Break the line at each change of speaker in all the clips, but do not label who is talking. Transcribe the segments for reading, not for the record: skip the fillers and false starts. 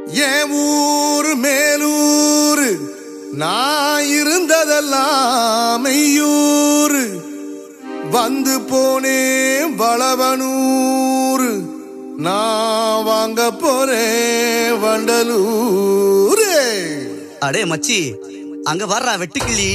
என் ஊரு மேலூரு நான் இருந்ததெல்லாம் மெய்யூரு வந்து போனேன் வளவனூரு நான் வாங்க போறேன் வண்டலூரு.
அடே மச்சி, அங்க வர்றா வெட்டுக்கிளி.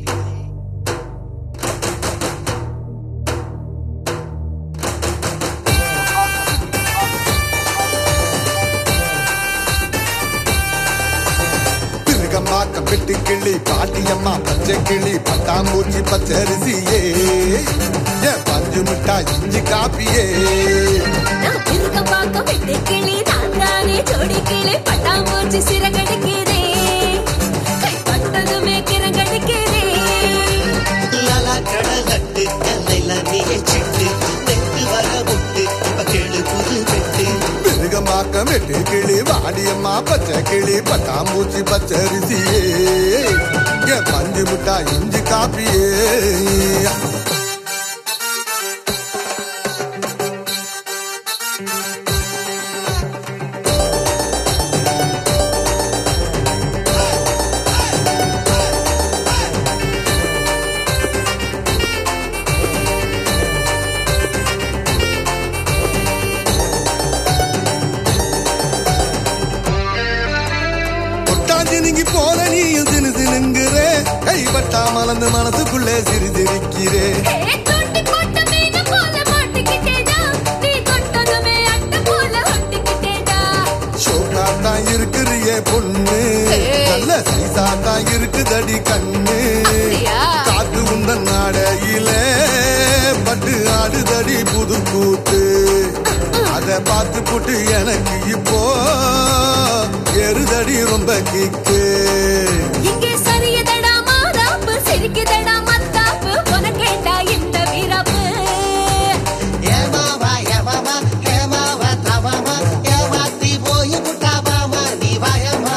திருகம்பாக்கம் வெட்டுக்கிளி பாட்டியம்மா பச்சை கிளி பட்டாம்பூச்சி பச்சரிசியே என் பஞ்சு மிட்டாய் இஞ்சி காப்பியே.
திருகம்பாக்கம் வெட்டுக்கிளி நான் தானே ஜோடி கிளி பட்டாம்பூச்சி சிறகடிக்கிறே கை பட்டதுமே கிறங்கடிக்கிறே.
லாலா கடலட்டு எல்லைல நீயே சிட்டு தெற்கு வர முட்டு கேளு புது வெட்டு.
திருகம்பாக்கம் வெட்டுக்கிளி வாடியம்மா பச்சை கிளி பட்டாம்பூச்சி பச்சரிசியே என் பஞ்சு மிட்டாய் இஞ்சி காப்பியே. நீங்கி போல நீயும் சினு சினுங்குற கைப்பட்டா மலர்ந்து மனசுக்குள்ளே சிரிதிருக்கிறே. ஷோக்காத்தான் இருக்குறியே பொண்ணு நல்ல சீசாத்தான் இருக்குதடி கண்ணு. காத்து உந்த நாடையில பட்டு ஆடுதடி புது கூத்து அத பார்த்து போட்டு எனக்கு இப்போ எருதடி ரொம்ப கிக்கு.
இங்கே சரியதடா மாறாப்பு சிரிக்குதடா மத்தாப்பு உனக்கேண்டா இந்த வீரப்பு.
ஏமாவா ஏமாவா ஏமாவா தவாமா ஏமாத்தி போய் புட்டாவாமா நீ வாயமா.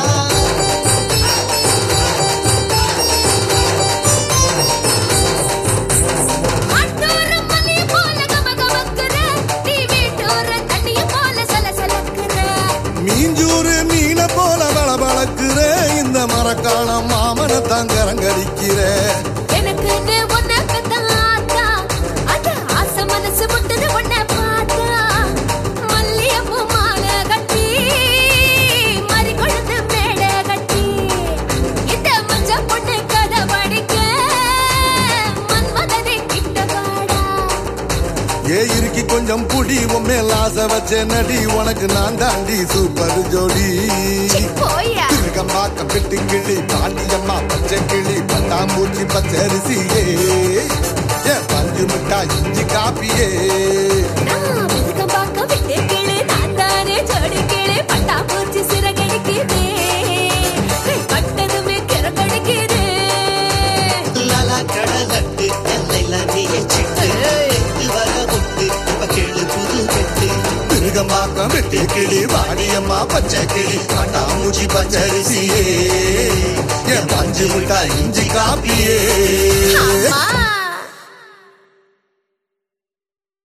ஆட்டோர மணிய போல கமகமக்குற நீ வீட்டோர தண்ணிய போல சலசலக்குற.
மீஞ்சூறு மீன போல பளபளக்குற இந்த மரக்கால மாமனத்தான் கரங்கடிக்கிற.
எனக்குன்னு உன்னை பெத்த ஆத்தா அத ஆசை மனசு முட்டுது உன்னை பார்த்தா. மல்லியப்பூ மாலை கட்டி மறி கொழுந்து மேடை கட்டி இந்த மஞ்ச பொண்ணு கதை படிக்க மன்மதனை கிட்ட வாடா.
ஏ இருக்கி கொஞ்சம் புடி உண்மையில் ஆசை வச்ச நடி உனக்கு நான் தாண்டி சூப்பர் ஜோடி.
போயா
திருகம்பாக்கம் வெட்டு கிளி பாண்டியம்மா பச்சை கிளி பட்டாம்பூச்சி பச்சரிசியே என் பஞ்சு மிட்டாய் இஞ்சி காப்பியே.
நான் திருகம்பாக்கம் விட்டு கிளி நான் தானே ஜோடி கிளி பட்டாம்பூச்சி சிறகடிக்குதே கை பட்டதுமே கிறங்கடிக்குதே.
லாலா கடலட்டு எல்லைல நீயே சிட்டு தெற்கு வர முட்டு கேளு புது வெட்டு.
திருகம்பாக்கம் வெட்டு கிளி வாடியம்மா பச்சை கிளி பட்டாம்பூச்சி பச்சரிசியே என் பஞ்சு மிட்டாய் இஞ்சி காப்பியே.
அம்மா